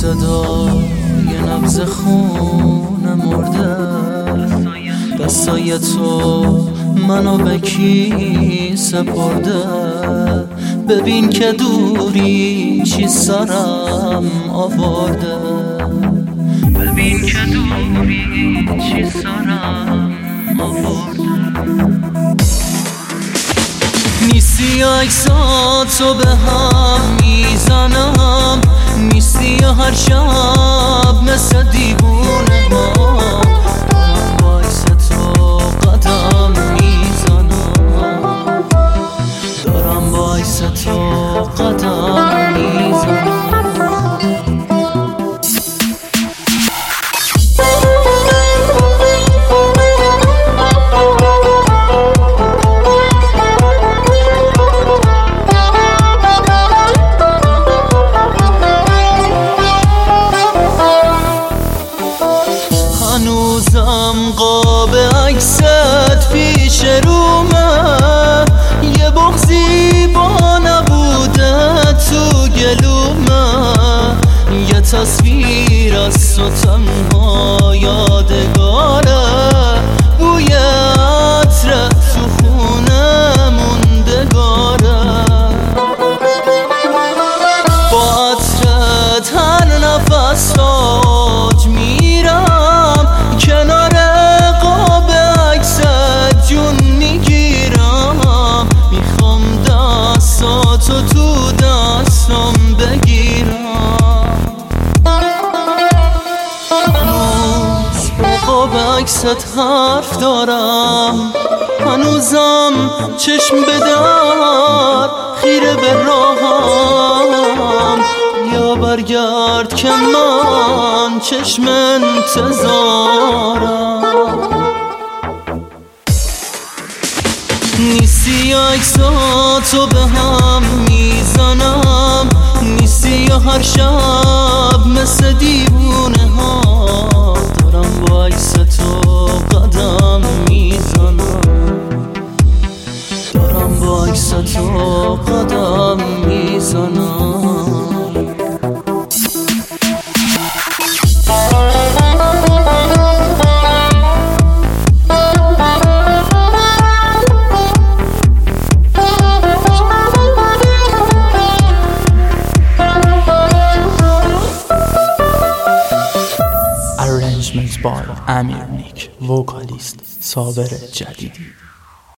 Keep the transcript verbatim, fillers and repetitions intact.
صدای نبض خون مرده، دستای تو منو به کی سپرده. ببین که دوری چی سرم آورده، ببین که دوری چی سرم آورده. نیستی عکساتو به هم میزنم، نیستی هر شب مثل دیوونه ها. دارم وایس تو قدم میزنم، دارم وایس تو قدم میزنم. هنوزم قاب عکست پیش رومه، یه بغضی با نبوده تو گلومه. یه تصویر از تو تنها یادگاره، بوی عطر تو خونه موندگاره. با عطرت هر نفس تاج میرم، کنار قاب عکست جون میگیرم. میخوام دستاتو تو دستم بگیرم. هنوز با قاب عکست حرف دارم، هنوزم چشم به در خیره به راهم. یا برگرد که من چشم انتظارم. نیستی عکساتو به هم میزنم، نیستی هر شب مثل دیوونه ها. دارم با عکس تو قدم میزنم، دارم با عکس تو قدم میزنم. Arrangements by امیر نیک، وکالیست صابر جدیدی.